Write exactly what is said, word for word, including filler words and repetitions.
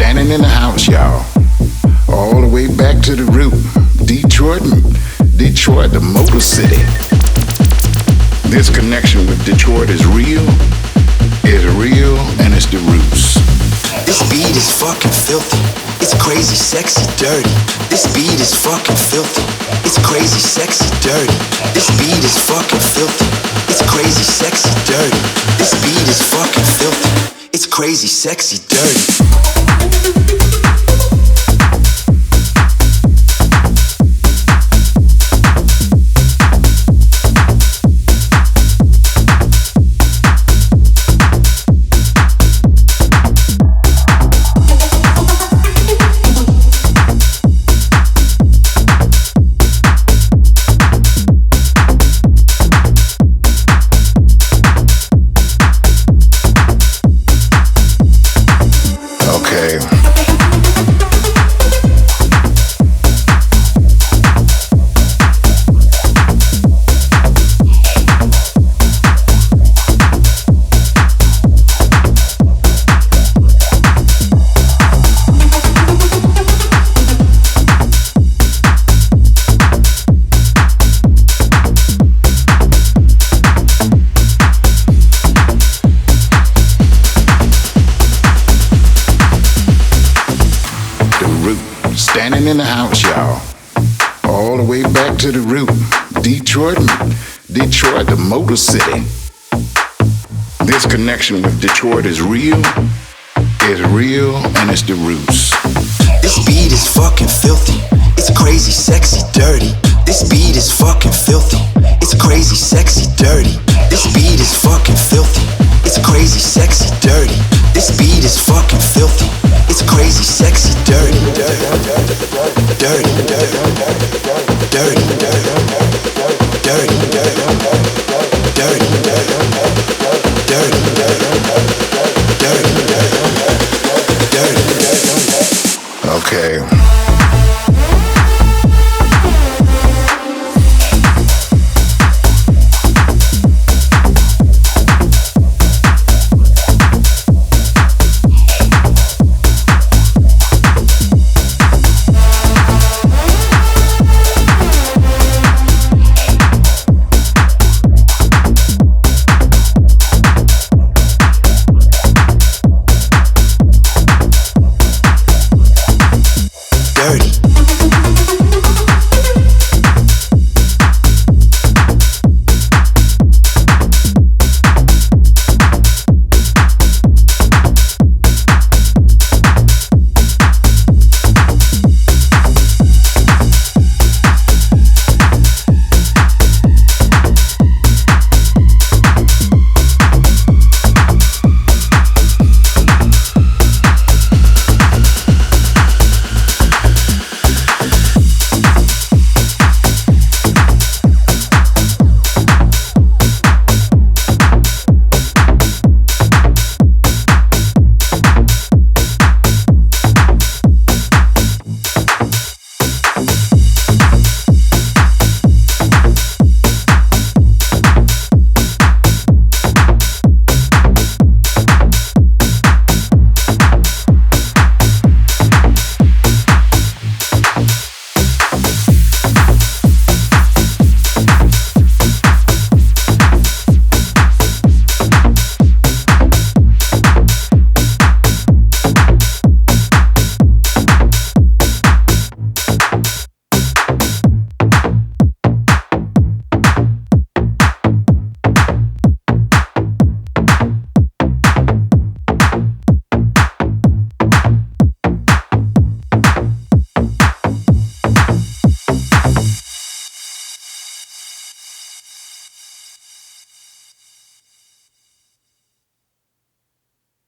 standing in the house, y'all. All the way back to the root. Detroit, Detroit, the Motor City. This connection with Detroit is real, is real, and it's the roots. This beat is fucking filthy. It's crazy, sexy, dirty. This beat is fucking filthy. It's crazy, sexy, dirty. This beat is fucking filthy. It's crazy, sexy, dirty. This beat is fucking filthy. It's crazy, sexy, dirty. Standing in the house, y'all. All the way back to the root. Detroit, Detroit, the Motor City. This connection with Detroit is real, is real, and it's the roots. This beat is fucking filthy. It's crazy, sexy, dirty. This beat is fucking filthy. It's crazy, sexy, dirty. This beat is fucking filthy. It's crazy, sexy, dirty. This beat is fucking filthy. It's crazy, sexy, dirty, dirty, dirty, dirty, dirty, dirty, dirty, dirty, dirty, dirty. Okay.